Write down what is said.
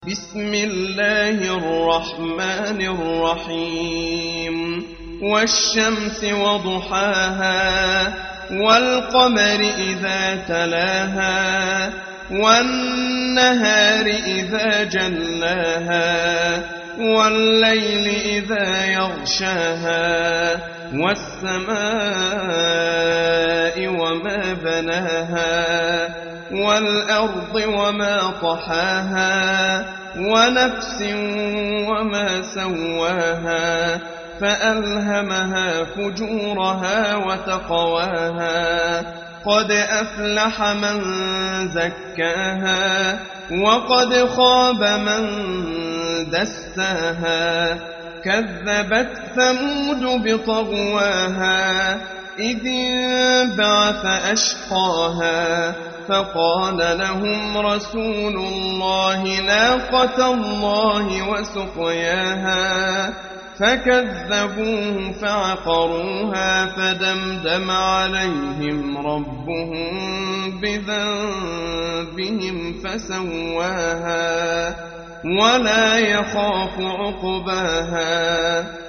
بسم الله الرحمن الرحيم والشمس وضحاها والقمر إذا تلاها والنهار إذا جلاها والليل إذا يغشاها والسماء وما بناها والأرض وما طحاها ونفس وما سواها فألهمها فجورها وتقواها قد أفلح من زكاها وقد خاب من دساها كذبت ثمود بطغواها إذ انبعث أشقاها فقال لهم رسول الله ناقة الله وسقياها فكذبوه فعقروها فدمدم عليهم ربهم بذنبهم فسواها ولا يخاف عقباها